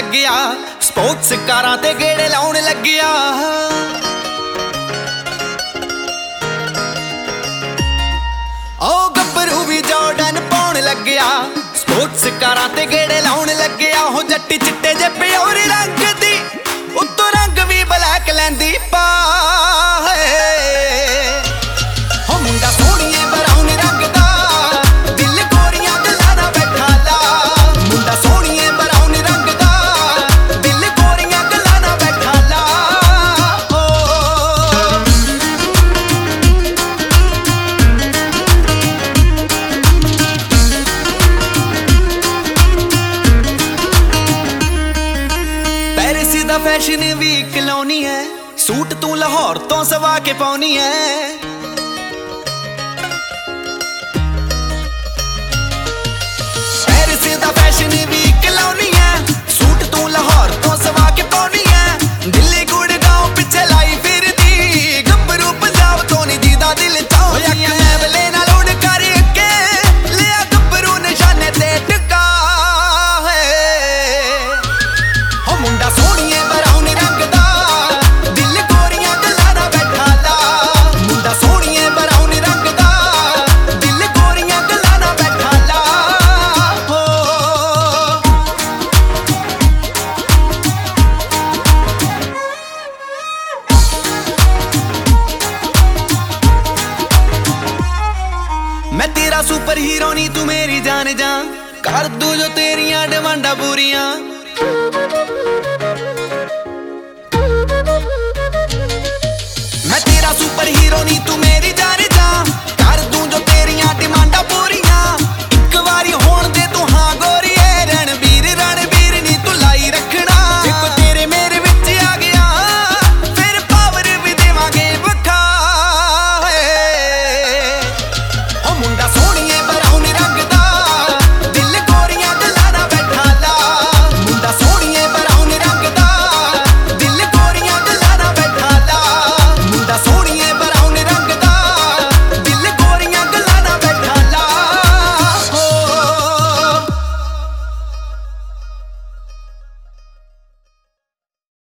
ਲੱਗਿਆ ਸਪੋਰਟਸ ਕਾਰਾਂ ਤੇ ਗੇੜੇ ਲਾਉਣ ਲੱਗਿਆ ਓ ਗੱਭਰੂ ਵੀ ਜਾਰਡਨ ਪਾਉਣ ਲੱਗਿਆ ਸਪੋਰਟਸ ਕਾਰਾਂ ਤੇ ਗੇੜੇ ਲਾਉਣ ਲੱਗਿਆ ਹੋ ਜੱਟੀ ਚਿੱਟੇ ਜੇ ਪਿਓਰ ਰੰਗ ਦੀ ਉੱਤੋਂ ਰੰਗ ਵੀ ਬਲੈਕ ਲੈਂਦੀ ਪਾ ਹੋ ਮੁੰਡਾ ਸੋਹਣੀਏ ਬਰਾਊਨ ਰੰਗ ਦਾ ਦਿਲ ਗੋਰੀਆਂ ਗੱਲਾਂ ਦਾ ਬੈਠਾ ਲਾ ਮੁੰਡਾ ਸੋਹਣੀਏ ਬਰਾਊਨ ਰੰਗ ਦਾ ਦਿਲ ਗੋਰੀਆਂ ਗੱਲਾਂ ਦਾ ਬੈਠਾ ਲਾ ਪੈਰਿਸ ਦਾ ਫੈਸ਼ਨ ਵੀ ਕਲੋਨੀ ਹੈ सूट तू लाहौर तो सवा के पाउनी है पेरिस दा फैशन भी कलौनी है सूट तू लाहौर तो सवा के पाउनी है दिल्ली गुड़गांव पिछे लाई फिरदी गब्बरू पंजाब तो नहीं जीदा दिल चाहती है लेवले नाल उड़ करके लिया गब्बरू निशाने ते टिका है हो मुंडा सोहणीए बराउन रंग दा मैं तेरा सुपर हीरो नी तू मेरी जान जा कर दू जो तेरिया डिमांडा पूरियां मैं तेरा सुपर हीरो नी तू